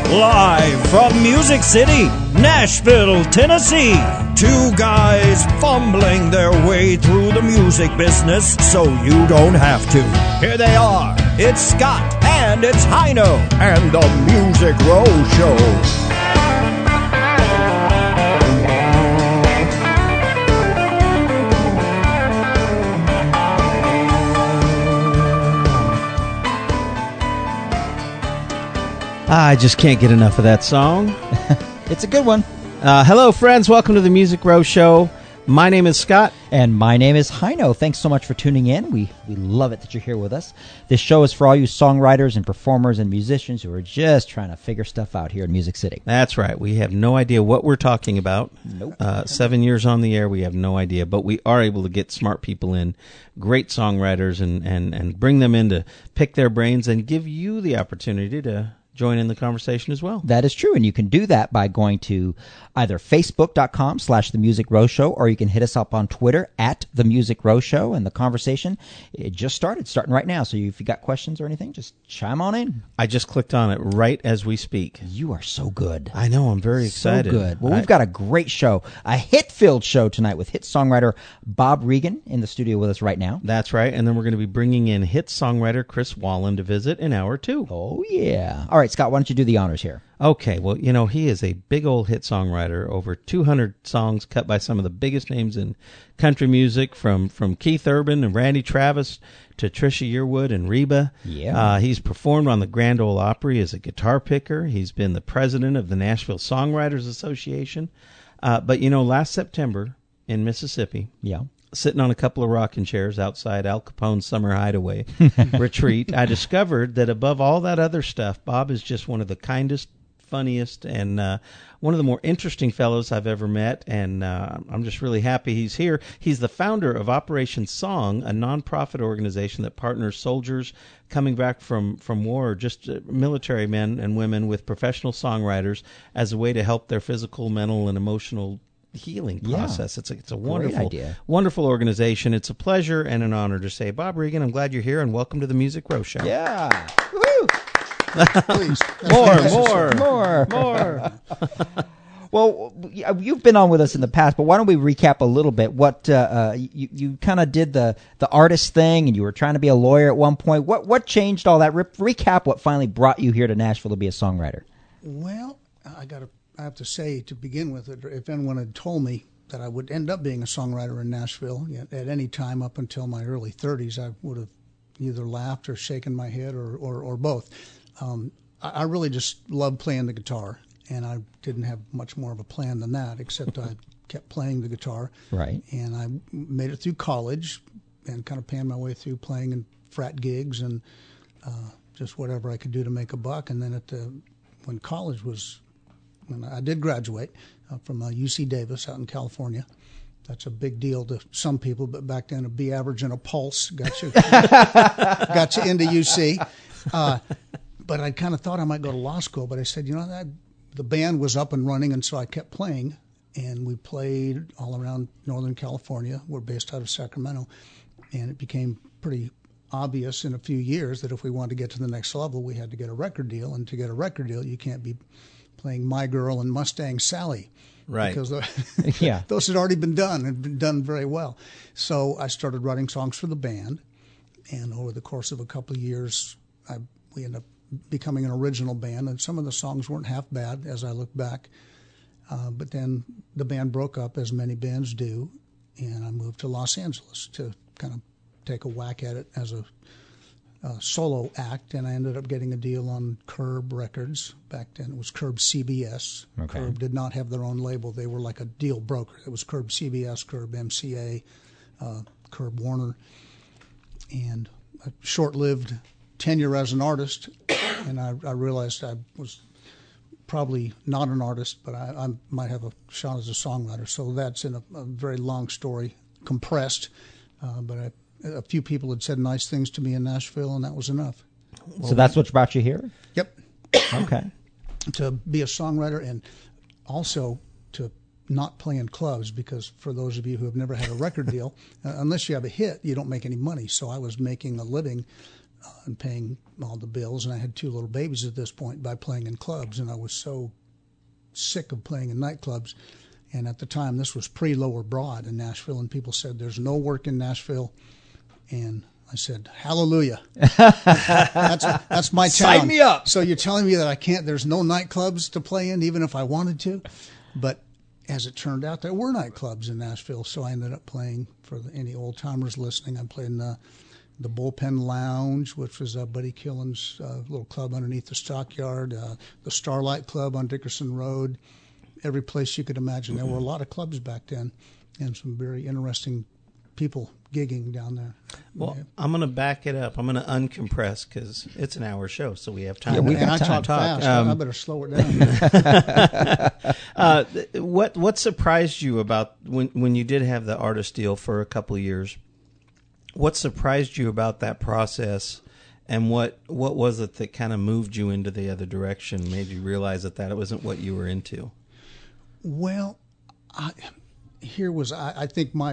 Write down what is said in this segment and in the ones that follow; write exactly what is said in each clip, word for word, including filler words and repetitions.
Live from Music City, Nashville, Tennessee. Two guys fumbling their way through the music business so you don't have to. Here they are. It's Scott and it's Hino and the Music Row Show. I just can't get enough of that song. It's a good one. Uh, hello, friends. Welcome to the Music Row Show. My name is Scott. And my name is Hino. Thanks so much for tuning in. We we love it that you're here with us. This show is for all you songwriters and performers and musicians who are just trying to figure stuff out here in Music City. That's right. We have no idea what we're talking about. Nope. Uh, seven years on the air, we have no idea. But we are able to get smart people in, great songwriters, and, and, and bring them in to pick their brains and give you the opportunity to join in the conversation as well. That is true, and you can do that by going to either facebook.com slash The Music Row Show, or you can hit us up on Twitter at The Music Row Show, and the conversation, it just started, starting right now, so if you got questions or anything, just chime on in. I just clicked on it right as we speak. You are so good. I know, I'm very excited. So good. Well, I, we've got a great show, a hit-filled show tonight with hit songwriter Bob Regan in the studio with us right now. That's right, and then we're going to be bringing in hit songwriter Chris Wallen to visit in hour two. Oh, yeah. All right, Scott, why don't you do the honors here? Okay, well, you know, he is a big old hit songwriter, over two hundred songs cut by some of the biggest names in country music, from, from Keith Urban and Randy Travis to Trisha Yearwood and Reba. Yeah. Uh, he's performed on the Grand Ole Opry as a guitar picker. He's been the president of the Nashville Songwriters Association. Uh, but, you know, last September in Mississippi, yeah, sitting on a couple of rocking chairs outside Al Capone's summer hideaway retreat, I discovered that above all that other stuff, Bob is just one of the kindest, funniest, and uh, one of the more interesting fellows I've ever met, and uh, I'm just really happy he's here. He's the founder of Operation Song, a nonprofit organization that partners soldiers coming back from, from war, or just uh, military men and women, with professional songwriters as a way to help their physical, mental, and emotional healing process. Yeah. It's a, it's a wonderful, idea. wonderful organization. It's a pleasure and an honor to say, Bob Regan, I'm glad you're here, and welcome to the Music Row Show. Yeah. Woo! Please. more, more, more, more. Well, you've been on with us in the past, but why don't we recap a little bit? What uh, uh, you you kind of did the the artist thing, and you were trying to be a lawyer at one point. What what changed all that? Re- recap what finally brought you here to Nashville to be a songwriter. Well, I got to I have to say to begin with, if anyone had told me that I would end up being a songwriter in Nashville at any time up until my early thirties, I would have either laughed or shaken my head, or or, or both. Um, I, I really just loved playing the guitar, and I didn't have much more of a plan than that, except I kept playing the guitar. Right. And I made it through college and kind of panned my way through playing in frat gigs and uh, just whatever I could do to make a buck. And then at the when college was, when I did graduate uh, from uh, U C Davis out in California. That's a big deal to some people, but back then a B average and a pulse got you got you into U C. Uh, but I kind of thought I might go to law school, but I said, you know, that the band was up and running, and so I kept playing, and we played all around Northern California. We're based out of Sacramento, and it became pretty obvious in a few years that if we wanted to get to the next level, we had to get a record deal, and to get a record deal, you can't be playing My Girl and Mustang Sally. Right. Because yeah. those had already been done and been done very well. So I started writing songs for the band, and over the course of a couple of years, I, we ended up becoming an original band, and some of the songs weren't half bad as I look back. Uh, but then the band broke up, as many bands do, and I moved to Los Angeles to kind of take a whack at it as a Uh, solo act, and I ended up getting a deal on Curb Records. Back then it was Curb C B S. Okay. Curb did not have their own label. They were like a deal broker. It was Curb C B S, Curb M C A, uh, Curb Warner, and a short-lived tenure as an artist, and I, I realized I was probably not an artist, but I, I might have a shot as a songwriter. So that's in a, a very long story, compressed, uh, but I a few people had said nice things to me in Nashville, and that was enough. So that's what brought you here? Yep. Okay. To be a songwriter, and also to not play in clubs, because for those of you who have never had a record deal, uh, unless you have a hit, you don't make any money. So I was making a living uh, and paying all the bills. And I had two little babies at this point by playing in clubs, and I was so sick of playing in nightclubs. And at the time, this was pre-Lower Broad in Nashville, and people said, there's no work in Nashville. And I said, hallelujah. that's, that's my town. Sign me up. So you're telling me that I can't, there's no nightclubs to play in, even if I wanted to? But as it turned out, there were nightclubs in Nashville, so I ended up playing, for the, any old-timers listening, I played in the, the Bullpen Lounge, which was uh, Buddy Killen's uh, little club underneath the Stockyard, uh, the Starlight Club on Dickerson Road, every place you could imagine. There were a lot of clubs back then, and some very interesting people gigging down there. Well, yeah. I'm going to back it up. I'm going to uncompress because it's an hour show, so we have time. Yeah, we to got and I time. talk fast. Um, I better slow it down. uh, what what surprised you about when when you did have the artist deal for a couple of years? What surprised you about that process, and what what was it that kind of moved you into the other direction, made you realize that that wasn't what you were into? Well, I, here was, I, I think my,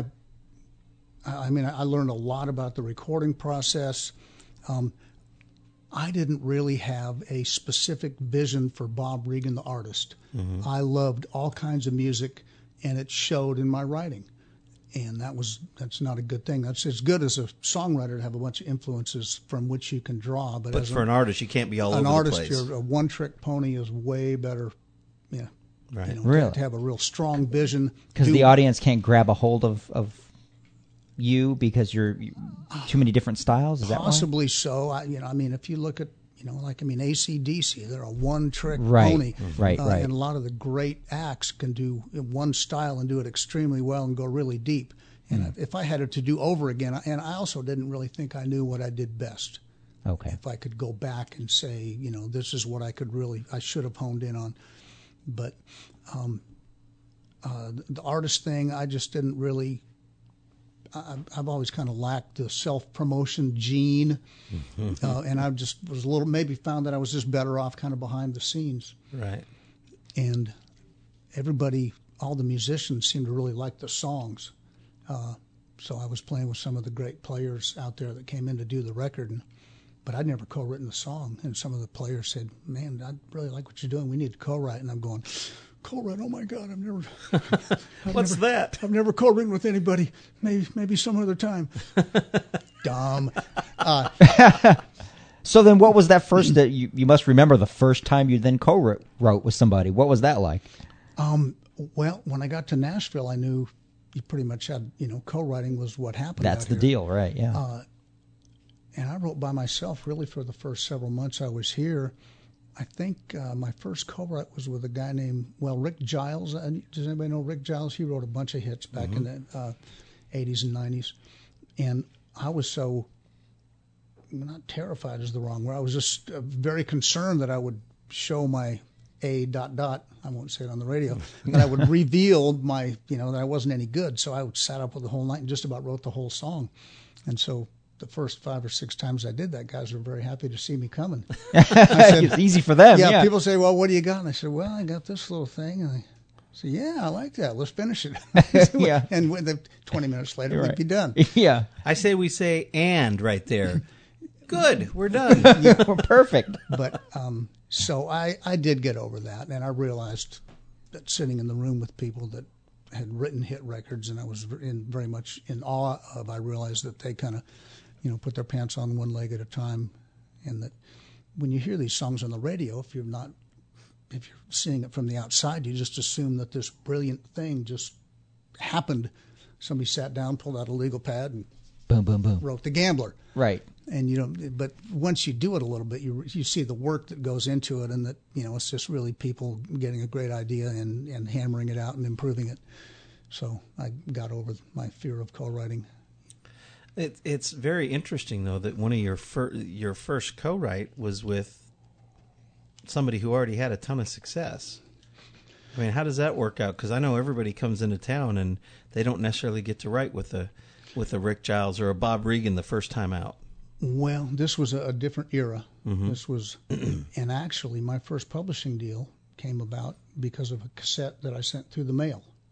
I mean, I learned a lot about the recording process. Um, I didn't really have a specific vision for Bob Regan, the artist. Mm-hmm. I loved all kinds of music, and it showed in my writing. And that was, that's not a good thing. That's as good as a songwriter to have a bunch of influences from which you can draw. But, But as for a, an artist, you can't be all an over artist, the place. You're a one-trick pony is way better. Yeah. Right. You know, Really? to have a real strong vision. Because Do- the audience can't grab a hold of, of you because you're you, too many different styles? Is that why? Possibly so. I, you know, I mean, if you look at, you know, like, I mean, A C D C, they're a one-trick Right, pony. right, uh, right. And a lot of the great acts can do one style and do it extremely well and go really deep. And Mm. if I had it to do over again, and I also didn't really think I knew what I did best. Okay. If I could go back and say, you know, this is what I could really, I should have honed in on. But um, uh, the artist thing, I just didn't really, I, I've always kind of lacked the self-promotion gene. uh, and I just was a little, maybe found that I was just better off kind of behind the scenes. Right. And everybody, all the musicians seemed to really like the songs. Uh, so I was playing with some of the great players out there that came in to do the record, and, but I'd never co-written the song. And some of the players said, "Man, I really like what you're doing. We need to co-write." And I'm going, "Co-write? Oh my God, I've never." I've What's never, that? I've never co-written with anybody. Maybe maybe some other time. Dumb. Uh, So then what was that first, that you, you must remember the first time you then co-wrote wrote with somebody. What was that like? um, well, when I got to Nashville, I knew you pretty much had, you know, co-writing was what happened. That's out the here. deal, right? Yeah. Uh, and I wrote by myself really for the first several months I was here. I think uh, my first co-write was with a guy named, well, Rick Giles. Uh, does anybody know Rick Giles? He wrote a bunch of hits back mm-hmm. in the uh, eighties and nineties. And I was so, not terrified is the wrong word, I was just uh, very concerned that I would show my A dot dot, I won't say it on the radio, that I would reveal my, you know, that I wasn't any good. So I would sat up with the whole night and just about wrote the whole song. And so the first five or six times I did that, guys were very happy to see me coming. I said, It's easy for them. yeah, Yeah. people say, "Well, what do you got?" And I said, "Well, I got this little thing." And I said, "Yeah, I like that. Let's finish it." Yeah. And when the, twenty minutes later, Right. we'd be done. Yeah. I say we say "and" right there. Good, we're done. We're perfect. But um, so I, I did get over that, and I realized that sitting in the room with people that had written hit records, and I was in very much in awe of, I realized that they kind of, you know, put their pants on one leg at a time, and that when you hear these songs on the radio, if you're not, if you're seeing it from the outside, you just assume that this brilliant thing just happened. Somebody sat down, pulled out a legal pad, and Boom, boom, boom. wrote The Gambler. Right. And you know, but once you do it a little bit, you you see the work that goes into it, and that, you know, it's just really people getting a great idea and, and hammering it out and improving it. So I got over my fear of co-writing. It, it's very interesting, though, that one of your fir- your first co-write was with somebody who already had a ton of success. I mean, how does that work out? Because I know everybody comes into town and they don't necessarily get to write with a with a Rick Giles or a Bob Regan the first time out. Well, this was a, a different era. Mm-hmm. This was, and actually, my first publishing deal came about because of a cassette that I sent through the mail.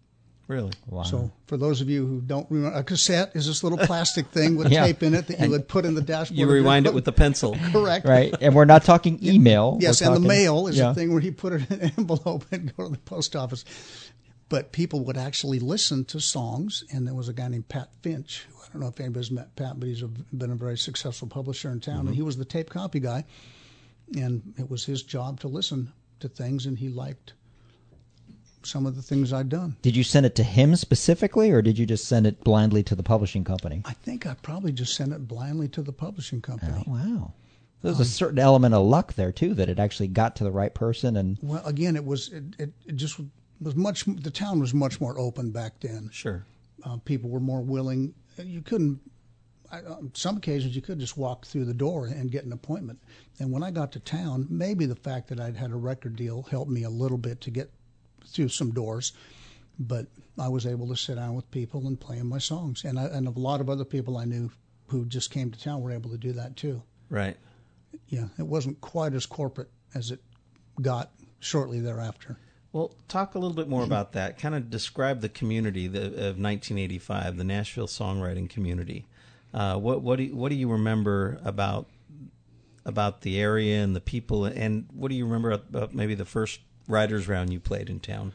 Really? Wow. So for those of you who don't remember, a cassette is this little plastic thing with Yeah. tape in it that you would put in the dashboard. You of your rewind it boat. with the pencil. Correct. Right, and we're not talking email. Yes, We're and talking- the mail is yeah. the thing where you put it in an envelope and go to the post office. But people would actually listen to songs, and there was a guy named Pat Finch. Who I don't know if anybody's met Pat, but he's a, been a very successful publisher in town, Mm-hmm. and he was the tape copy guy. And it was his job to listen to things, and he liked some of the things I'd done. Did you send it to him specifically, or did you just send it blindly to the publishing company? I think I probably just sent it blindly to the publishing company. Oh, wow. There's a certain element of luck there, too, that it actually got to the right person. And Well, again, it was it, it, it just was much. The town was much more open back then. Sure. Uh, people were more willing. You couldn't. I, on some occasions, you could just walk through the door and get an appointment. And when I got to town, maybe the fact that I'd had a record deal helped me a little bit to get through some doors. But I was able to sit down with people and play 'em my songs. And I, and a lot of other people I knew who just came to town were able to do that too. Right. Yeah, it wasn't quite as corporate as it got shortly thereafter. Well, talk a little bit more about that. Kind of describe the community the, of nineteen eighty-five, the Nashville songwriting community. Uh, what what do you, what do you remember about about the area and the people, and what do you remember about maybe the first writers' round you played in town?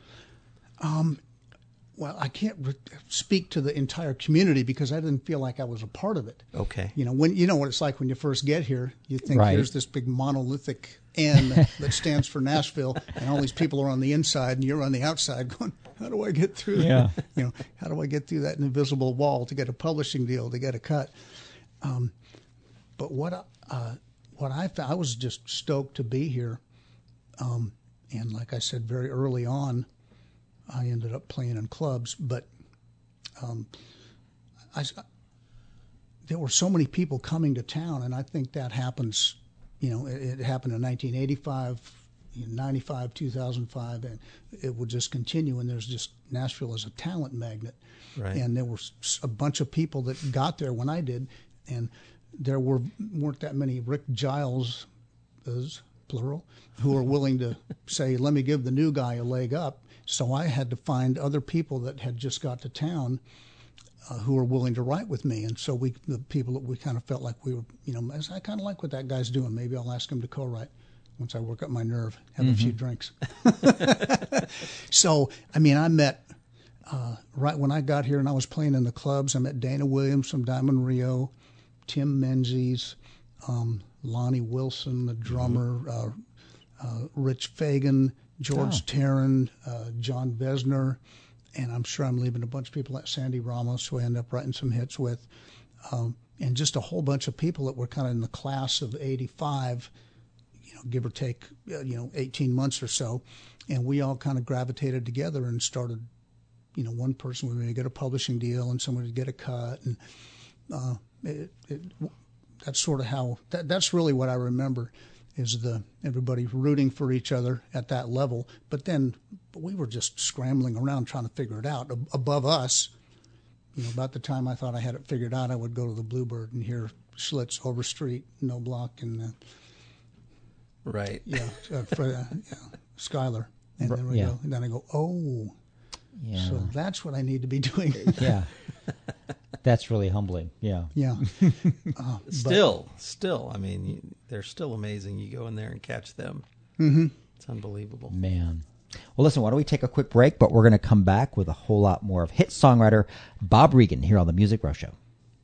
Well, I can't re- speak to the entire community because I didn't feel like I was a part of it. Okay. You know, when you know what it's like when you first get here, you think Right. here's this big monolithic N that stands for Nashville, and all these people are on the inside, and you're on the outside going, how do I get through? Yeah. You know, how do I get through that invisible wall to get a publishing deal, to get a cut? Um, but what I- uh, what I found, I was just stoked to be here, um, and like I said, very early on, I ended up playing in clubs, but um, I, there were so many people coming to town, and I think that happens. You know, it, it happened in nineteen eighty-five, ninety-five, two thousand five, and it would just continue. And there's just Nashville as a talent magnet, Right. and there were s- a bunch of people that got there when I did, and there were weren't that many Rick Giles, plural, who were willing to say, "Let me give the new guy a leg up." So I had to find other people that had just got to town uh, who were willing to write with me. And so we, the people that we kind of felt like we were, you know, I kind of like what that guy's doing. Maybe I'll ask him to co-write once I work up my nerve, have a few drinks. So, I mean, I met, uh, right when I got here and I was playing in the clubs, I met Dana Williams from Diamond Rio, Tim Menzies, um, Lonnie Wilson, the drummer, uh, uh, Rich Fagan, George Oh. Tarrant, uh, John Vesner, and I'm sure I'm leaving a bunch of people like Sandy Ramos, who I ended up writing some hits with, um, and just a whole bunch of people that were kind of in the class of eighty-five, you know, give or take, uh, you know, eighteen months or so, and we all kind of gravitated together and started, you know, one person would maybe get a publishing deal and someone would get a cut, and uh, it, it, that's sort of how, that, that's really what I remember. Is the everybody rooting for each other at that level, but then we were just scrambling around trying to figure it out. Ab- above us, you know, about the time I thought I had it figured out, I would go to the Bluebird and hear Schlitz, Overstreet, No Block, and uh, Right. yeah, uh, Fred, uh, yeah, Skylar, and then we Yeah. go, and then I go, oh, yeah, so that's what I need to be doing. yeah. That's really humbling. Yeah. Yeah, uh, but- Still, still, I mean, you, they're still amazing. You go in there and catch them. Mm-hmm. It's unbelievable. Man. Well, listen, why don't we take a quick break, but we're going to come back with a whole lot more of hit songwriter Bob Regan here on the Music Row Show.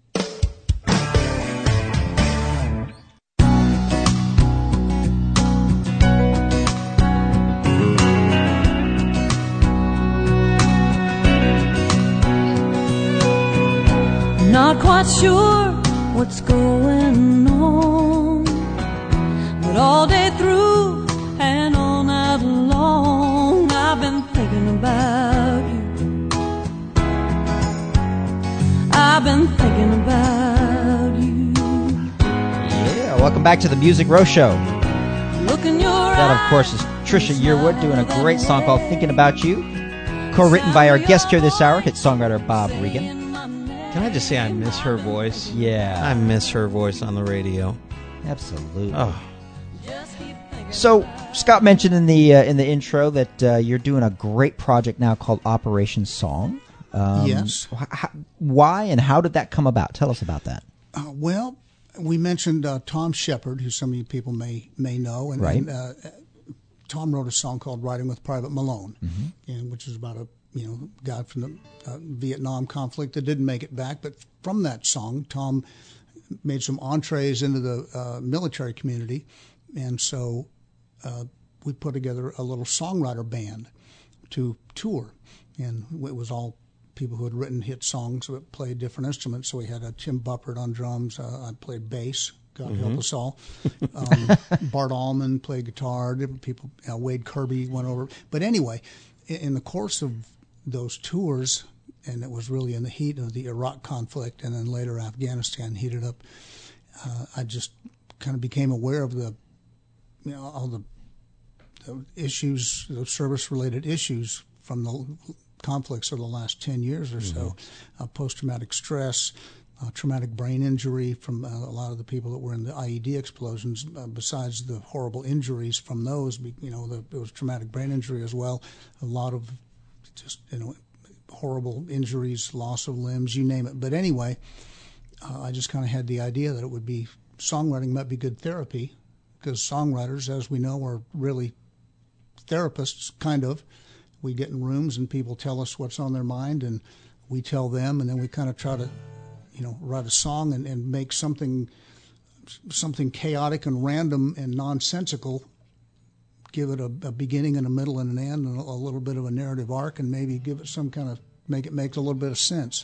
Not quite sure what's going on, but all day through and all night long I've been thinking about you. I've been thinking about you. Yeah, welcome back to the Music Row Show. Look in your That, of course, is Trisha Yearwood doing a great song called Thinking About You, co-written by our guest here this hour, hit songwriter Bob Regan. Can I just say I miss her voice? Yeah. I miss her voice on the radio. Absolutely. Oh, So, Scott mentioned in the uh, in the intro that uh, you're doing a great project now called Operation Song. Um, Yes. wh- how, why and how did that come about? Tell us about that. Uh, well, we mentioned uh, Tom Shepard, who some of you people may may know, and, Right. and uh, Tom wrote a song called "Riding with Private Malone," Mm-hmm. and which is about a you know guy from the uh, Vietnam conflict that didn't make it back. But from that song, Tom made some entrees into the uh, military community, and so uh, we put together a little songwriter band to tour, and it was all people who had written hit songs that played different instruments. So we had a Tim Buppert on drums. Uh, I played bass. God Mm-hmm. help us all. Um, Bart Allman played guitar. Different people. Uh, Wade Kirby went over. But anyway, in, in the course of those tours, and it was really in the heat of the Iraq conflict, and then later Afghanistan heated up. Uh, I just kind of became aware of the, you know, all the, the issues, the service-related issues from the conflicts of the last ten years or so, mm-hmm. uh, post-traumatic stress, uh, traumatic brain injury from uh, a lot of the people that were in the I E D explosions, uh, besides the horrible injuries from those, you know, the, it was traumatic brain injury as well, a lot of just, you know, horrible injuries, loss of limbs, you name it. But anyway, uh, I just kind of had the idea that it would be, songwriting might be good therapy, because songwriters, as we know, are really therapists, kind of. We get in rooms and people tell us what's on their mind, and we tell them, and then we kind of try to, you know, write a song and, and make something something chaotic and random and nonsensical, give it a, a beginning and a middle and an end and a, a little bit of a narrative arc, and maybe give it some kind of, make it make a little bit of sense.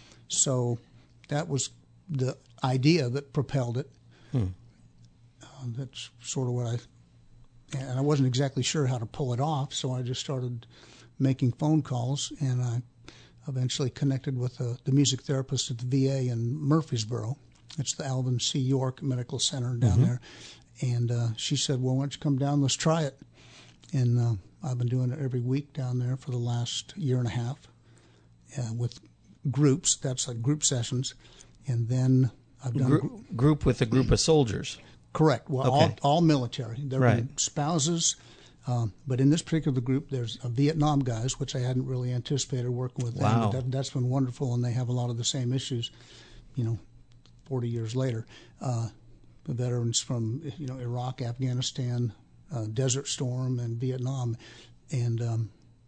So that was the idea that propelled it. Hmm. Uh, that's sort of what I, and I wasn't exactly sure how to pull it off, so I just started making phone calls, and I eventually connected with the, the music therapist at the V A in Murfreesboro. It's the Alvin C. York Medical Center down mm-hmm. there. And uh, she said, well, why don't you come down, let's try it. And uh, I've been doing it every week down there for the last year and a half uh, with groups. That's like group sessions. And then I've done... Group, gr- group with a group of soldiers. Correct. Well, okay. all, all military. There right. were spouses, um, but in this particular group, there's a Vietnam guys, which I hadn't really anticipated working with wow. them. But that, that's been wonderful, and they have a lot of the same issues, you know, forty years later. Uh, veterans from, you know, Iraq, Afghanistan, uh, Desert Storm, and Vietnam. And um,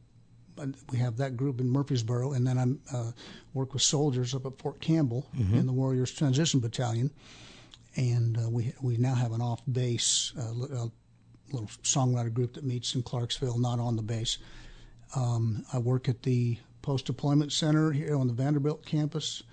we have that group in Murfreesboro, and then I uh, work with soldiers up at Fort Campbell mm-hmm. in the Warriors Transition Battalion. And uh, we we now have an off-base uh, little songwriter group that meets in Clarksville, not on the base. Um, I work at the Post-Deployment Center here on the Vanderbilt campus,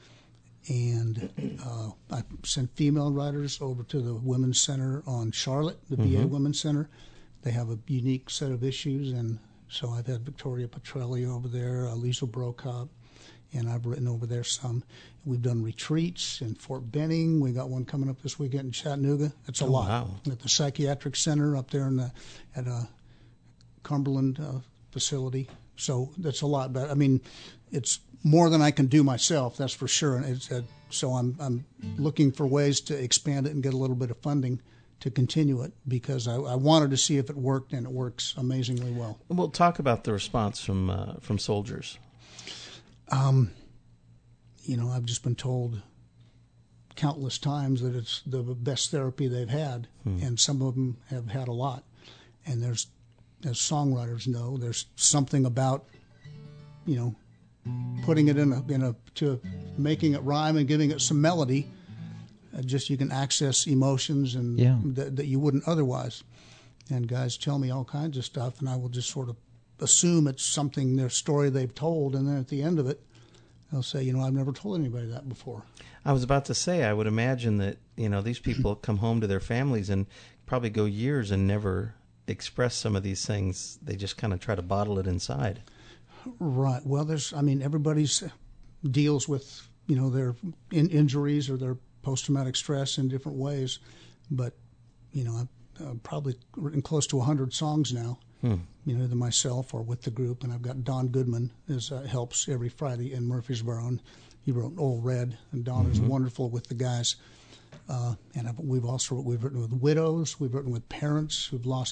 and uh, I send female writers over to the Women's Center on Charlotte, the mm-hmm. V A Women's Center. They have a unique set of issues, and so I've had Victoria Petrelli over there, uh, Lisa Brokaw, and I've written over there some. We've done retreats in Fort Benning. We got one coming up this weekend in Chattanooga. It's a oh, lot. Wow. At the Psychiatric Center up there in the at a Cumberland uh, facility. So that's a lot. But I mean, it's more than I can do myself. That's for sure. And it's uh, so I'm I'm looking for ways to expand it and get a little bit of funding to continue it, because I, I wanted to see if it worked, and it works amazingly well. We'll talk about the response from uh, from soldiers. Um, you know, I've just been told countless times that it's the best therapy they've had, hmm. and some of them have had a lot. And there's, as songwriters know, there's something about, you know, putting it in a, in a to making it rhyme and giving it some melody. Uh, just you can access emotions and yeah. that, that you wouldn't otherwise. And guys tell me all kinds of stuff, and I will just sort of assume it's something, their story they've told, and then at the end of it, they'll say, you know, I've never told anybody that before. I was about to say, I would imagine that, you know, these people come home to their families and probably go years and never express some of these things. They just kind of try to bottle it inside. Right. Well, there's, I mean, everybody's deals with, you know, their in- injuries or their post-traumatic stress in different ways. But, you know, I've uh, probably written close to one hundred songs now. Hmm. You know, either myself or with the group, and I've got Don Goodman is uh, helps every Friday in Murfreesboro, and he wrote Old Red, and Don mm-hmm. is wonderful with the guys. Uh, and I've, we've also we've written with widows, we've written with parents who've lost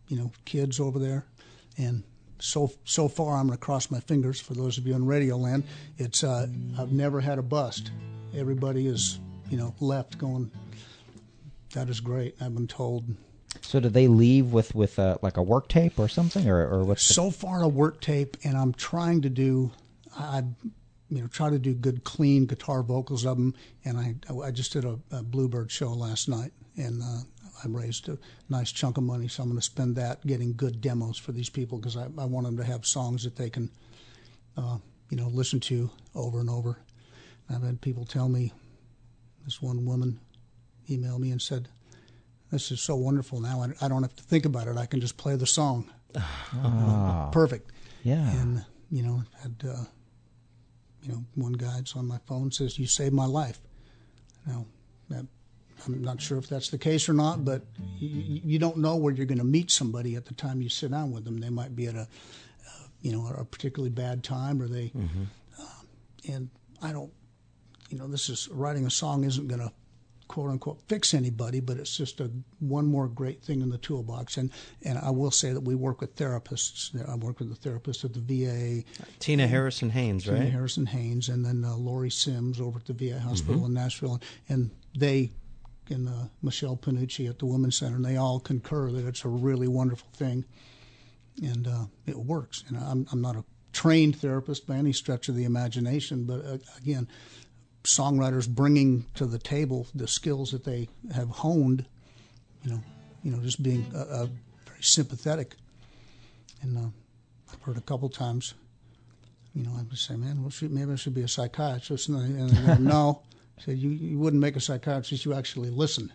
you know, kids over there, and so so far I'm going to cross my fingers for those of you in Radio Land. It's uh, I've never had a bust. Everybody is, you know, left going, that is great. I've been told. So do they leave with with uh, like a work tape or something, or or what's the... So far a work tape, and I'm trying to do, I, you know, try to do good clean guitar vocals of them. And I I just did a, a Bluebird show last night, and uh, I raised a nice chunk of money, so I'm going to spend that getting good demos for these people, because I, I want them to have songs that they can, uh, you know, listen to over and over. I've had people tell me, this one woman emailed me and said, "This is so wonderful now. I, I don't have to think about it. I can just play the song." Oh. Perfect. Yeah. And, you know, had, uh, you know, one guy's on my phone says, "You saved my life." Now, that, I'm not sure if that's the case or not, but you, you don't know where you're going to meet somebody at the time you sit down with them. They might be at a, uh, you know, a particularly bad time, or they, mm-hmm. uh, and I don't, you know, this is, writing a song isn't going to, quote unquote, fix anybody, but it's just a one more great thing in the toolbox. And and I will say that we work with therapists. I work with a therapist at the V A. Tina Harrison Haynes, Tina right? Harrison Haynes, and then uh, Lori Sims over at the V A hospital mm-hmm. in Nashville. And they, and uh, Michelle Panucci at the Women's Center, and they all concur that it's a really wonderful thing. And uh, it works. And I'm, I'm not a trained therapist by any stretch of the imagination, but uh, again, songwriters bringing to the table the skills that they have honed, you know, you know, just being uh, uh, very sympathetic. And uh, I've heard a couple times, you know, I would say, "Man, well, shoot, maybe I should be a psychiatrist." And, I, and I go, "No," I said, you, you wouldn't make a psychiatrist. You actually listen.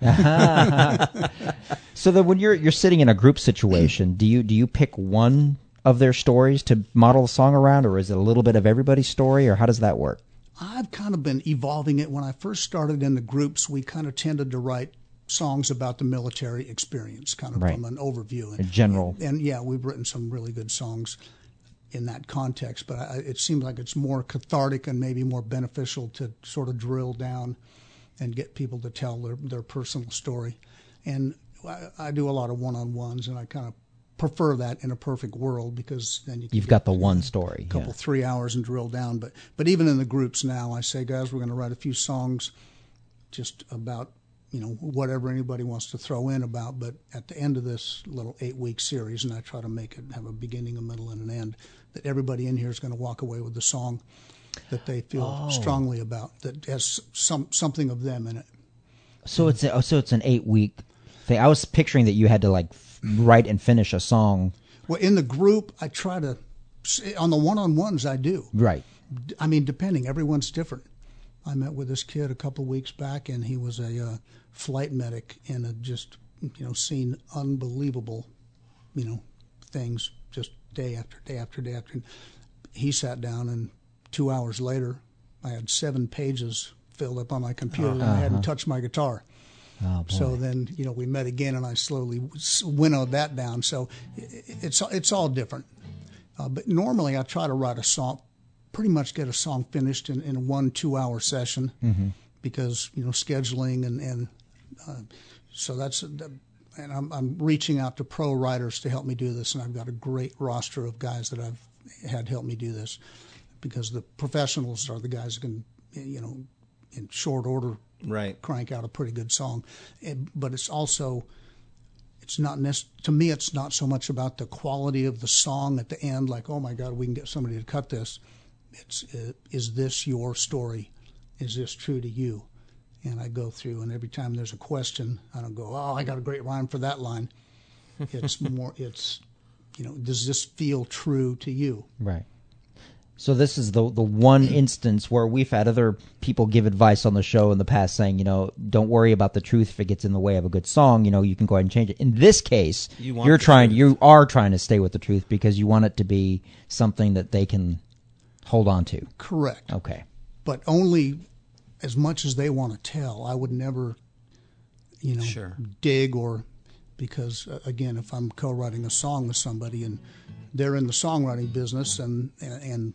So that when you're you're sitting in a group situation, do you do you pick one of their stories to model the song around, or is it a little bit of everybody's story, or how does that work? I've kind of been evolving it. When I first started in the groups, we kind of tended to write songs about the military experience, kind of right. from an overview. And, a general. And, and yeah, we've written some really good songs in that context, but I, it seems like it's more cathartic and maybe more beneficial to sort of drill down and get people to tell their, their personal story. And I, I do a lot of one-on-ones, and I kind of prefer that in a perfect world, because then you can You've got the one story. A couple, yeah. three hours and drill down. But but even in the groups now, I say, guys, we're going to write a few songs just about, you know, whatever anybody wants to throw in about. But at the end of this little eight-week series, and I try to make it have a beginning, a middle, and an end, that everybody in here is going to walk away with the song that they feel oh. strongly about, that has some something of them in it. So it's a, so it's an eight-week thing. I was picturing that you had to like write and finish a song. Well, in the group, I try to, on the one-on-ones, I do. Right. I mean, depending, everyone's different. I met with this kid a couple of weeks back, and he was a uh, flight medic and had just, you know, seen unbelievable, you know, things just day after day after day after. And he sat down, and two hours later, I had seven pages filled up on my computer, uh-huh. and I hadn't touched my guitar. Oh, boy. So then, you know, we met again, and I slowly winnowed that down. So it's it's all different. Uh, but normally, I try to write a song, pretty much get a song finished in, in one two-hour session, mm-hmm. because, you know, scheduling and and uh, so that's and I'm I'm reaching out to pro writers to help me do this, and I've got a great roster of guys that I've had help me do this, because the professionals are the guys who can, you know, in short order. Right. Crank out a pretty good song. It, but it's also, it's not nec- to me, it's not so much about the quality of the song at the end, like, oh my God, we can get somebody to cut this. It's, uh, is this your story? Is this true to you? And I go through, and every time there's a question, I don't go, oh, I got a great rhyme for that line. It's more, it's, you know, does this feel true to you? Right. So this is the the one instance where we've had other people give advice on the show in the past saying, you know, don't worry about the truth if it gets in the way of a good song. You know, you can go ahead and change it. In this case, you want you're trying, truth. you are trying to stay with the truth because you want it to be something that they can hold on to. Correct. Okay. But only as much as they want to tell. I would never, you know, sure. dig or, because uh, again, if I'm co-writing a song with somebody and they're in the songwriting business, and and, and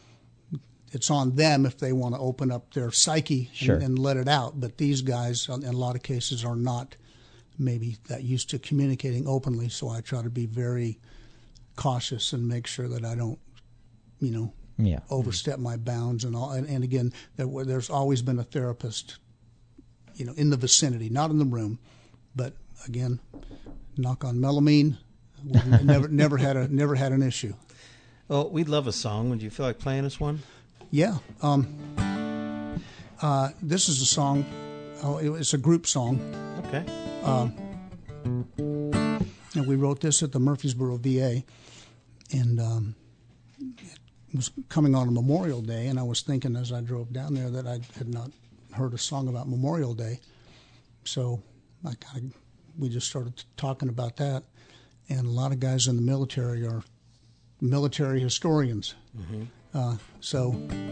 it's on them if they want to open up their psyche sure. and, and let it out. But these guys, in a lot of cases, are not maybe that used to communicating openly. So I try to be very cautious and make sure that I don't, you know, Yeah. overstep my bounds and all. And, and again, there, there's always been a therapist, you know, in the vicinity, not in the room, but again, knock on melamine, we've never never had a never had an issue. Well, we'd love a song. Would you feel like playing us one? Yeah. Um, uh, this is a song. Oh, it, it's a group song. Okay. And we wrote this at the Murfreesboro V A, and um, it was coming on a Memorial Day, and I was thinking as I drove down there that I had not heard a song about Memorial Day, so I kind of we just started talking about that, and a lot of guys in the military are military historians, mm-hmm. uh, so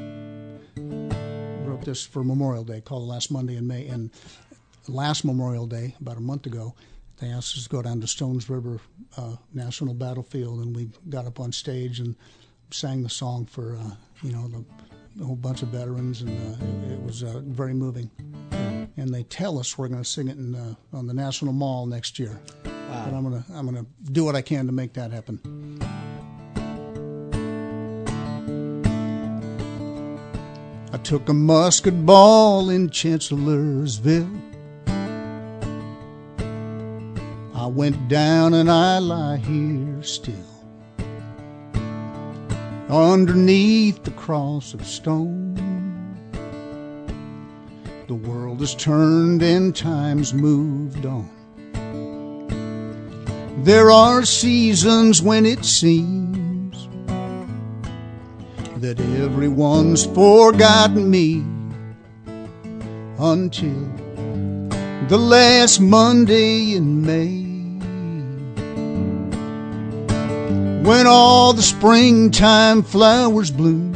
wrote this for Memorial Day, called the last Monday in May, and last Memorial Day, about a month ago, they asked us to go down to Stones River uh, National Battlefield, and we got up on stage and sang the song for uh, you know the, the whole bunch of veterans, and uh, it, it was uh, very moving. And they tell us we're going to sing it in, uh, on the National Mall next year. Wow. But I'm gonna I'm gonna do what I can to make that happen. I took a musket ball in Chancellorsville. I went down and I lie here still, underneath the cross of stone. The world has turned and time's moved on. There are seasons when it seems that everyone's forgotten me, until the last Monday in May, when all the springtime flowers bloom.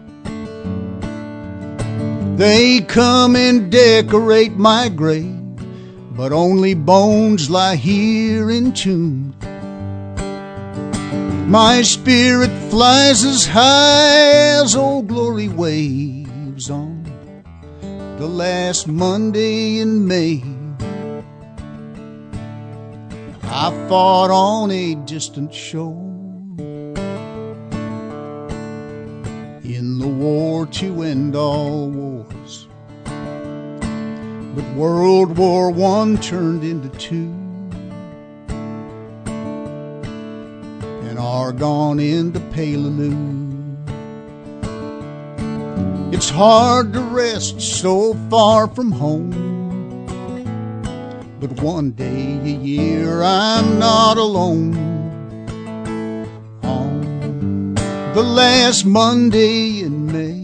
They come and decorate my grave, but only bones lie here entombed. My spirit flies as high as Old Glory waves on the last Monday in May. I fought on a distant shore in the war to end all wars, but World War One turned into two, and Argonne into Peleliu. It's hard to rest so far from home, but one day a year I'm not alone. The last Monday in May,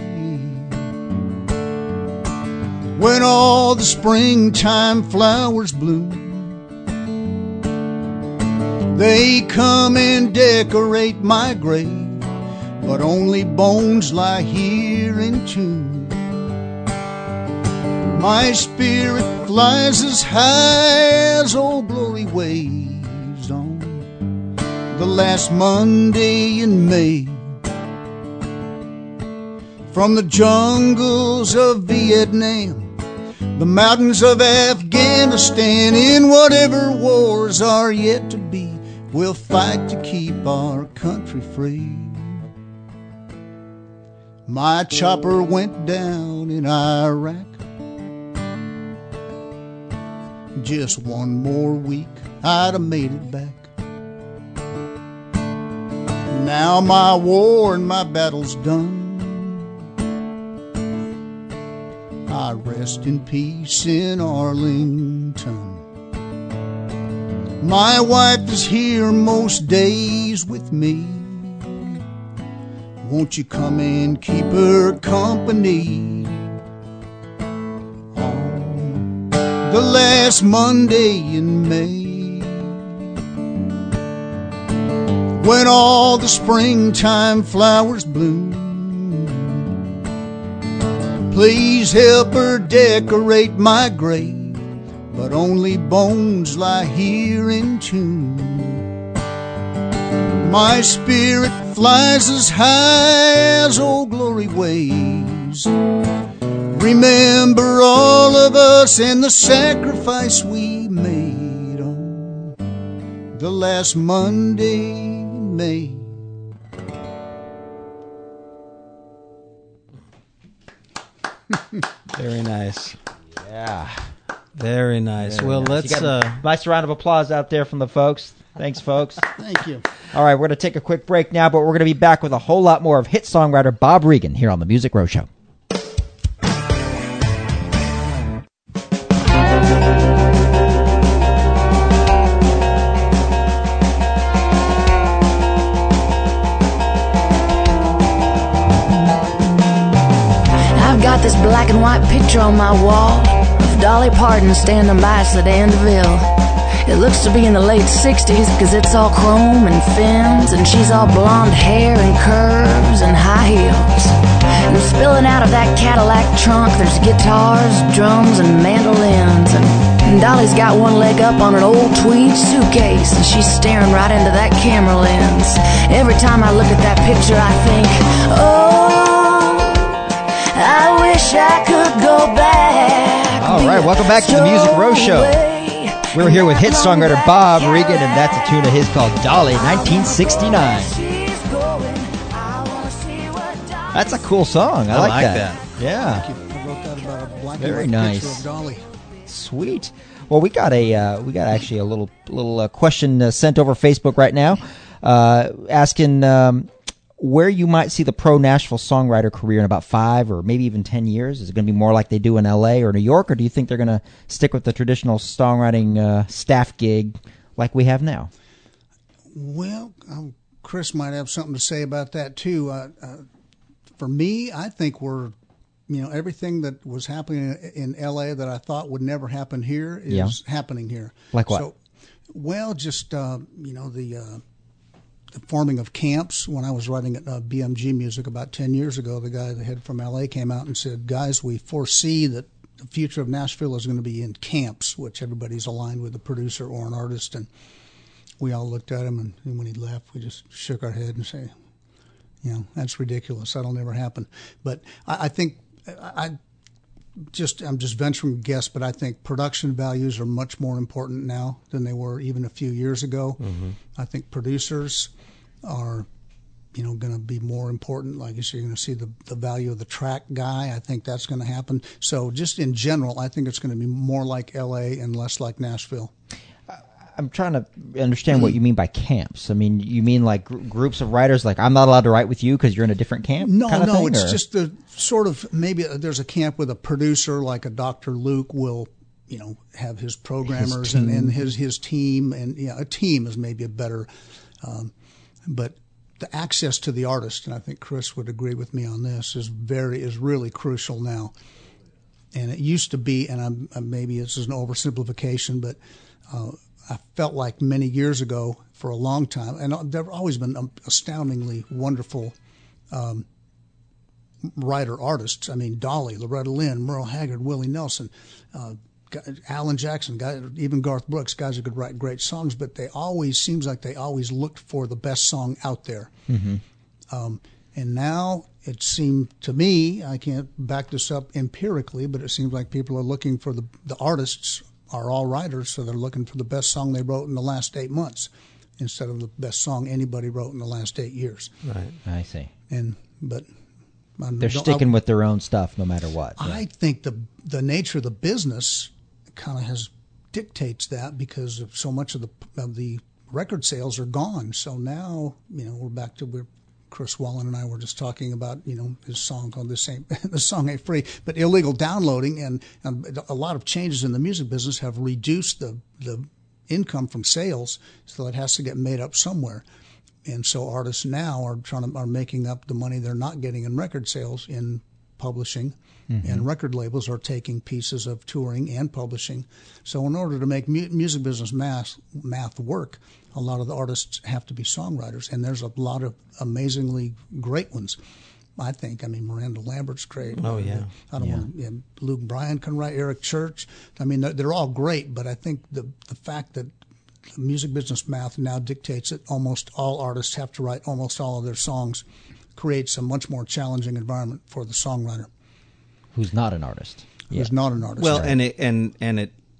when all the springtime flowers bloom, they come and decorate my grave, but only bones lie here entombed. My spirit flies as high as Old Glory waves on the last Monday in May. From the jungles of Vietnam, the mountains of Afghanistan, in whatever wars are yet to be, we'll fight to keep our country free. My chopper went down in Iraq. Just one more week, I'd have made it back. Now my war and my battle's done. I rest in peace in Arlington. My wife is here most days with me. Won't you come and keep her company on the last Monday in May, when all the springtime flowers bloom? Please help her decorate my grave, but only bones lie here entombed. My spirit flies as high as Old Glory waves. Remember all of us and the sacrifice we made. the last Monday in May. Very nice. Yeah. Very nice. Very well, nice. let's. You got a Uh, nice round of applause out there from the folks. Thanks, folks. Thank you. All right, we're going to take a quick break now, but we're going to be back with a whole lot more of hit songwriter Bob Regan here on the Music Row Show. I've got this black and white picture on my wall of Dolly Parton standing by Sedan DeVille. It looks to be in the late sixties, cause it's all chrome and fins, and she's all blonde hair and curves and high heels. And spilling out of that Cadillac trunk, there's guitars, drums, and mandolins. And, and Dolly's got one leg up on an old tweed suitcase, and she's staring right into that camera lens. Every time I look at that picture, I think, oh, I wish I could go back. All right, welcome back to the Music Row Show. We're here with hit songwriter Bob Regan, and that's a tune of his called Dolly, nineteen sixty-nine. That's a cool song. I, I like, like that. that. Yeah. Thank you. I wrote that about a black Very and white nice. picture of Dolly. Sweet. Well, we got a uh, we got actually a little little uh, question uh, sent over Facebook right now, uh, asking um, where you might see the pro Nashville songwriter career in about five or maybe even ten years. Is it going to be more like they do in L A or New York, or do you think they're going to stick with the traditional songwriting uh, staff gig like we have now? Well, um, Chris might have something to say about that too. Uh, uh, for me, I think we're, you know, everything that was happening in L A that I thought would never happen here is Yeah. happening here. Like what? So, well, just uh, you know the. Uh, The forming of camps. When I was writing at uh, B M G Music about ten years ago, the guy, the head from L A, came out and said, guys, we foresee that the future of Nashville is going to be in camps, which everybody's aligned with a producer or an artist. And we all looked at him, and, and when he left, we just shook our head and say, you know, that's ridiculous. That'll never happen. But I, I think I, I just, I'm just venturing a guess, but I think production values are much more important now than they were even a few years ago. Mm-hmm. I think producers are, you know, going to be more important. Like I said, you're going to see the, the value of the track guy. I think that's going to happen. So just in general, I think it's going to be more like L A and less like Nashville. I'm trying to understand what you mean by camps. I mean, you mean like gr- groups of writers, like I'm not allowed to write with you because you're in a different camp? No, kind of no, thing, it's or? just the sort of, maybe there's a camp with a producer like a Doctor Luke will, you know, have his programmers His and, team. and his, his team. And, yeah, a team is maybe a better, um, but the access to the artist, and I think Chris would agree with me on this, is very, is really crucial now. And it used to be, and I'm, uh, maybe this is an oversimplification, but, uh, I felt like many years ago, for a long time, and there have always been astoundingly wonderful um, writer artists. I mean, Dolly, Loretta Lynn, Merle Haggard, Willie Nelson, uh, Alan Jackson, guys, even Garth Brooks, guys who could write great songs, but they always, seems like they always looked for the best song out there. Mm-hmm. Um, and now it seemed to me, I can't back this up empirically, but it seems like people are looking for the, the artists are all writers, so they're looking for the best song they wrote in the last eight months instead of the best song anybody wrote in the last eight years. right. I see. And but I They're don't- sticking I, with their own stuff no matter what. Yeah. I think the the nature of the business kind of has dictates that because of so much of the of the record sales are gone. So now, you know, we're back to where Chris Wallen and I were just talking about, you know, his song called "This Ain't the Song Ain't Free," but illegal downloading and, and a lot of changes in the music business have reduced the the income from sales, so it has to get made up somewhere. And so artists now are trying to are making up the money they're not getting in record sales in publishing, mm-hmm. and record labels are taking pieces of touring and publishing. So in order to make mu- music business math math work, a lot of the artists have to be songwriters, and there's a lot of amazingly great ones. I think. I mean, Miranda Lambert's great. Oh, yeah. I don't Yeah. want to, yeah, Luke Bryan can write, Eric Church. I mean, they're, they're all great, but I think the the fact that music business math now dictates that almost all artists have to write almost all of their songs creates a much more challenging environment for the songwriter Who's not an artist. who's not an artist. Well, and it and and it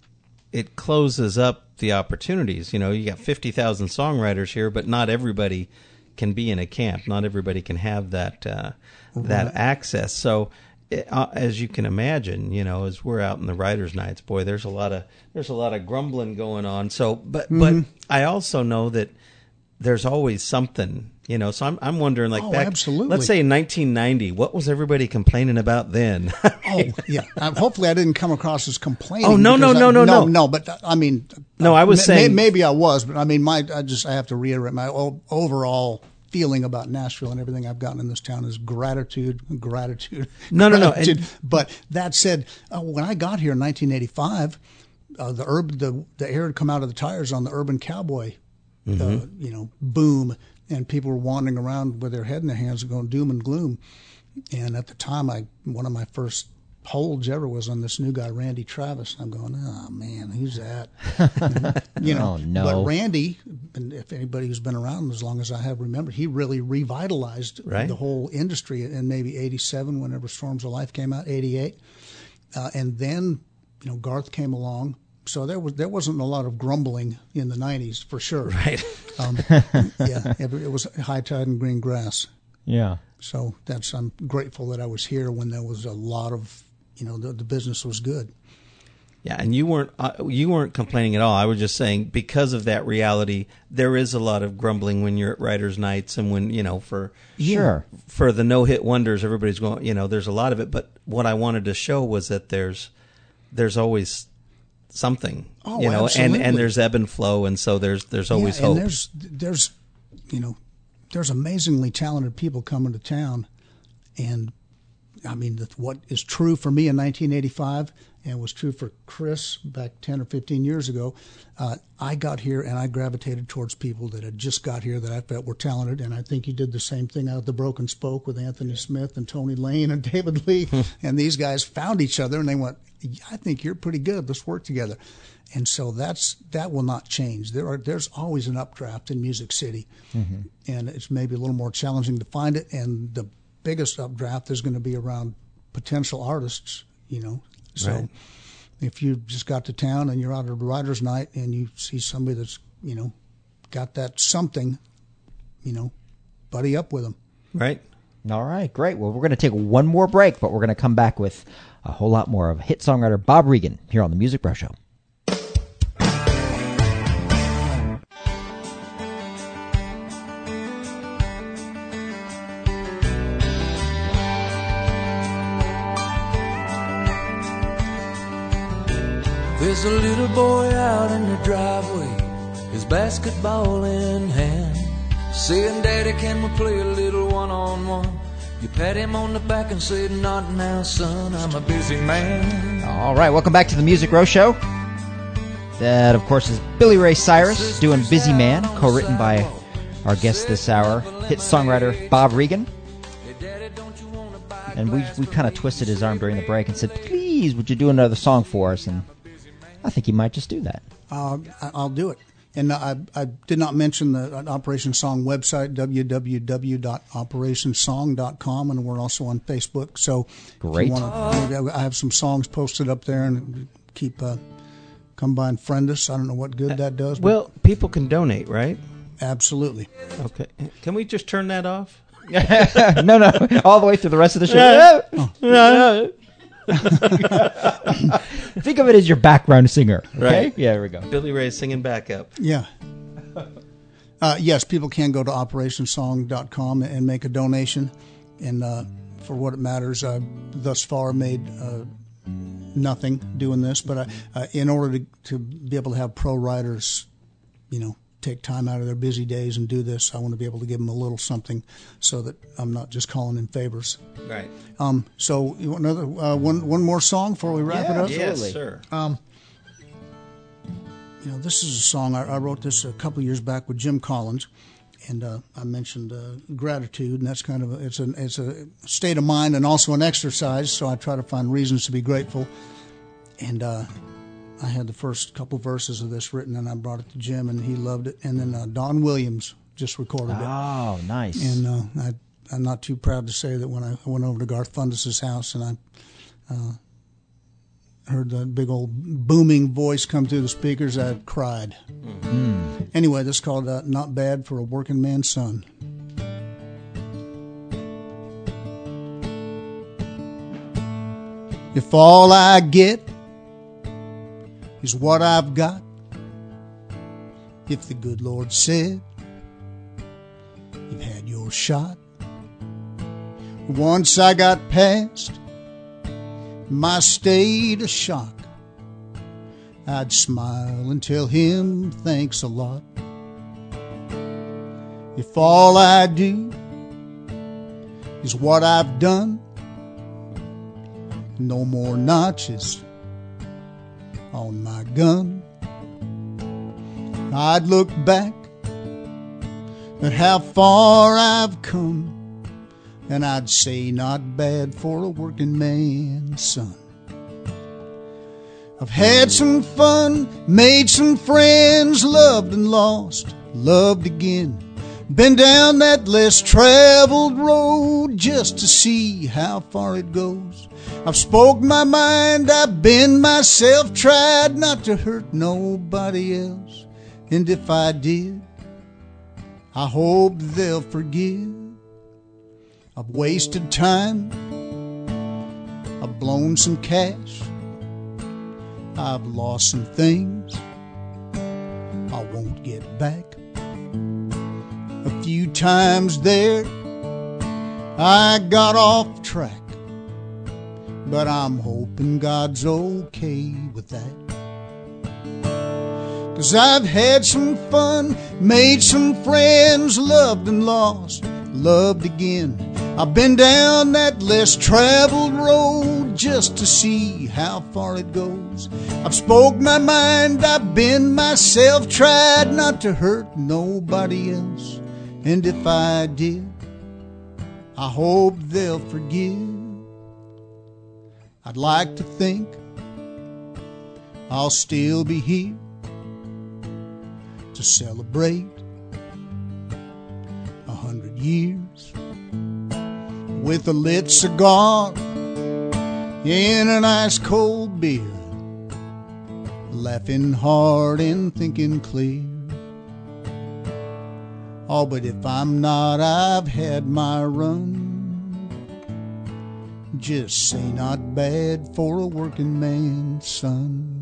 it closes up the opportunities. You know, you got fifty thousand songwriters here, but not everybody can be in a camp. Not everybody can have that uh, that Right. access. So, uh, as you can imagine, you know, as we're out in the writers' nights, boy, there's a lot of there's a lot of grumbling going on. So, but Mm-hmm. but I also know that there's always something. You know, so I'm I'm wondering, like, Oh, back, absolutely. let's say in nineteen ninety, what was everybody complaining about then? Oh, yeah. Uh, hopefully, I didn't come across as complaining. Oh, no, no, because no, I, no, no. no. But uh, I mean, No, I was ma- saying- maybe I was, but I mean, my I just I have to reiterate my o- overall feeling about Nashville and everything I've gotten in this town is gratitude, gratitude. No, no, no, gratitude. and- But that said, uh, when I got here in nineteen eighty-five, uh, the urban the the air had come out of the tires on the urban cowboy, Mm-hmm. uh, you know, boom. And people were wandering around with their head in their hands and going doom and gloom. And at the time, I one of my first holds ever was on this new guy, Randy Travis. I'm going, oh, man, who's that? you know, Oh, no. But Randy, and if anybody who's been around as long as I have remembered, he really revitalized Right. the whole industry in maybe eighty-seven, whenever Storms of Life came out, eighty-eight. Uh, and then, you know, Garth came along. So there was there wasn't a lot of grumbling in the nineties for sure. Right. Um, yeah, every, it was high tide and green grass. Yeah. So that's I'm grateful that I was here when there was a lot of, you know, the, the business was good. Yeah, and you weren't uh, you weren't complaining at all. I was just saying because of that reality, there is a lot of grumbling when you're at writers' nights and when you know for Sure. for the no hit wonders, everybody's going. You know, there's a lot of it. But what I wanted to show was that there's there's always something. Oh, you know, and absolutely. and there's ebb and flow, and so there's there's always yeah, hope. And there's there's you know there's amazingly talented people coming to town, and I mean the, what is true for me in nineteen eighty-five and was true for Chris back ten or fifteen years ago. Uh, I got here and I gravitated towards people that had just got here that I felt were talented, and I think you did the same thing out at the Broken Spoke with Anthony Smith and Tony Lane and David Lee, and these guys found each other and they went, I think you're pretty good. Let's work together. And so that's that will not change. There are there's always an updraft in Music City, mm-hmm. and it's maybe a little more challenging to find it. And the biggest updraft is going to be around potential artists. You know, so Right. if you just got to town and you're out at a writer's night and you see somebody that's you know got that something, you know, buddy up with them. Right. All right, great. Well, we're going to take one more break, but we're going to come back with a whole lot more of hit songwriter Bob Regan here on the Music Brush Show. There's a little boy out in the driveway, his basketball in hand, saying, Daddy, can we play a little one-on-one? You pat him on the back and say, not now, son, I'm a busy man. All right, welcome back to the Music Row Show. That, of course, is Billy Ray Cyrus doing Busy Man, co-written by our guest this hour, hit songwriter Bob Regan. And we we kind of twisted his arm during the break and said, please, would you do another song for us? And I think he might just do that. Uh, I- I'll do it. And I, I did not mention the uh, Operation Song website, w w w dot operation song dot com, and we're also on Facebook. So Great. If you wanna, maybe I have some songs posted up there, and keep uh, come by and friend us. I don't know what good that does. But Well, people can donate, right? absolutely. Okay. Can we just turn that off? no, no, all the way through the rest of the show. Think of it as your background singer. Okay? Right. Yeah, there we go. Billy Ray singing backup. Yeah. Uh, yes, people can go to operation song dot com and make a donation. And uh, for what it matters, I've thus far made uh, nothing doing this. But I, uh, in order to, to be able to have pro writers, you know, take time out of their busy days and do this, I want to be able to give them a little something so that I'm not just calling in favors. Right. Um, so you want another uh, one one more song before we wrap Yeah, it up? Yes, sir. You know, this is a song, I, I wrote this a couple of years back with Jim Collins, and uh, I mentioned uh, gratitude, and that's kind of a, it's, a, it's a state of mind and also an exercise, so I try to find reasons to be grateful. And uh, I had the first couple verses of this written, and I brought it to Jim, and he loved it. And then uh, Don Williams just recorded it. Oh, nice. And uh, I, I'm not too proud to say that when I went over to Garth Fundus's house, and I uh, heard the big old booming voice come through the speakers, I cried. Mm. Anyway, this is called uh, Not Bad for a Working Man's Son. If all I get is what I've got, if the good Lord said you've had your shot, once I got past my state of shock, I'd smile and tell him thanks a lot. If all I do is what I've done, no more notches on my gun, I'd look back at how far I've come, and I'd say not bad for a working man's son. I've had some fun, made some friends, loved and lost, loved again. Been down that less traveled road just to see how far it goes. I've spoke my mind, I've been myself, tried not to hurt nobody else. And if I did, I hope they'll forgive. I've wasted time, I've blown some cash, I've lost some things I won't get back. A few times there I got off track, but I'm hoping God's okay with that. 'Cause I've had some fun, made some friends, loved and lost, loved again. I've been down that less traveled road just to see how far it goes. I've spoke my mind, I've been myself, tried not to hurt nobody else. And if I did, I hope they'll forgive. I'd like to think I'll still be here to celebrate a hundred years with a lit cigar and an ice cold beer, laughing hard and thinking clear. Oh, but if I'm not, I've had my run. Just say not bad for a working man's son.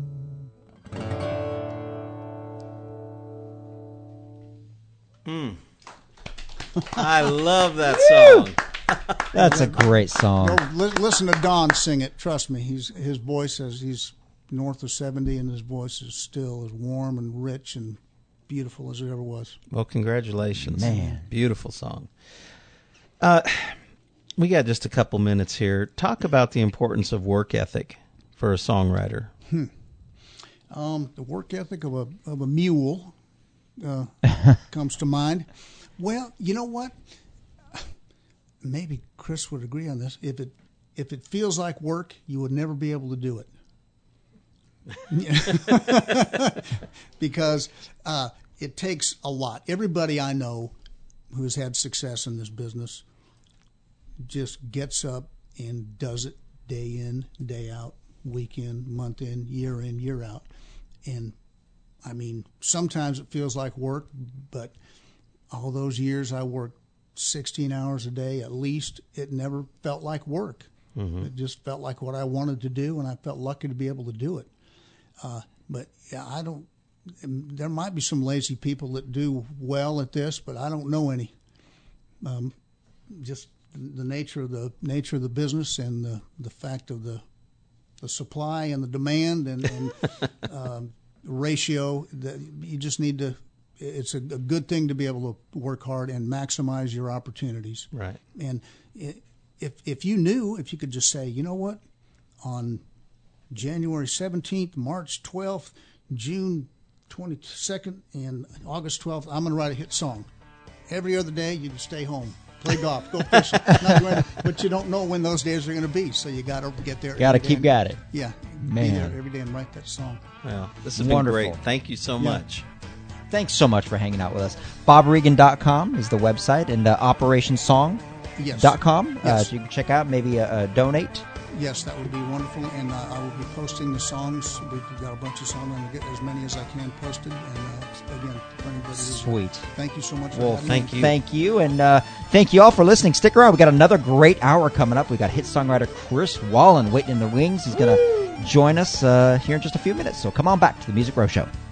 Mm. I love that song. That's a great song. Go li- listen to Don sing it. Trust me, he's his voice says he's north of seventy, and his voice is still as warm and rich and beautiful as it ever was. Well, congratulations, man! Beautiful song. Uh, we got just a couple minutes here. Talk about the importance of work ethic for a songwriter. Hmm. Um, the work ethic of a of a mule uh, comes to mind. Well, you know what? Maybe Chris would agree on this. If it if it feels like work, you would never be able to do it. Because uh, it takes a lot. Everybody I know who has had success in this business just gets up and does it day in, day out, week in, month in, year in, year out. And I mean, sometimes it feels like work, but all those years I worked sixteen hours a day at least, it never felt like work. Mm-hmm. It just felt like what I wanted to do, and I felt lucky to be able to do it. Uh, but yeah, I don't, there might be some lazy people that do well at this, but I don't know any. Um, just the nature of the nature of the business and the, the fact of the the supply and the demand and, and um, ratio, that you just need to, it's a, a good thing to be able to work hard and maximize your opportunities. Right. And it, if if you knew, if you could just say, you know what, on January seventeenth, March twelfth, June twenty-second, and August twelfth, I'm going to write a hit song. Every other day, you can stay home, play golf, go fishing. Not going to, but you don't know when those days are going to be, so you got to get there. Got to keep at it. Yeah, man. Be there every day and write that song. Well, this has Wonderful. been great. Thank you so Yeah. much. Thanks so much for hanging out with us. bob regan dot com is the website, and uh, operation song dot com. Yes. Uh, Yes. so you can check out, maybe uh, uh, donate yes, that would be wonderful. And uh, I will be posting the songs. We've got a bunch of songs. I'm going to get as many as I can posted. And uh, again, for anybody who's Sweet. Thank you so much for Well, having thank me. you. Thank you, and uh, thank you all for listening. Stick around. We got another great hour coming up. We got hit songwriter Chris Wallen waiting in the wings. He's going to join us uh, here in just a few minutes. So come on back to the Music Row Show.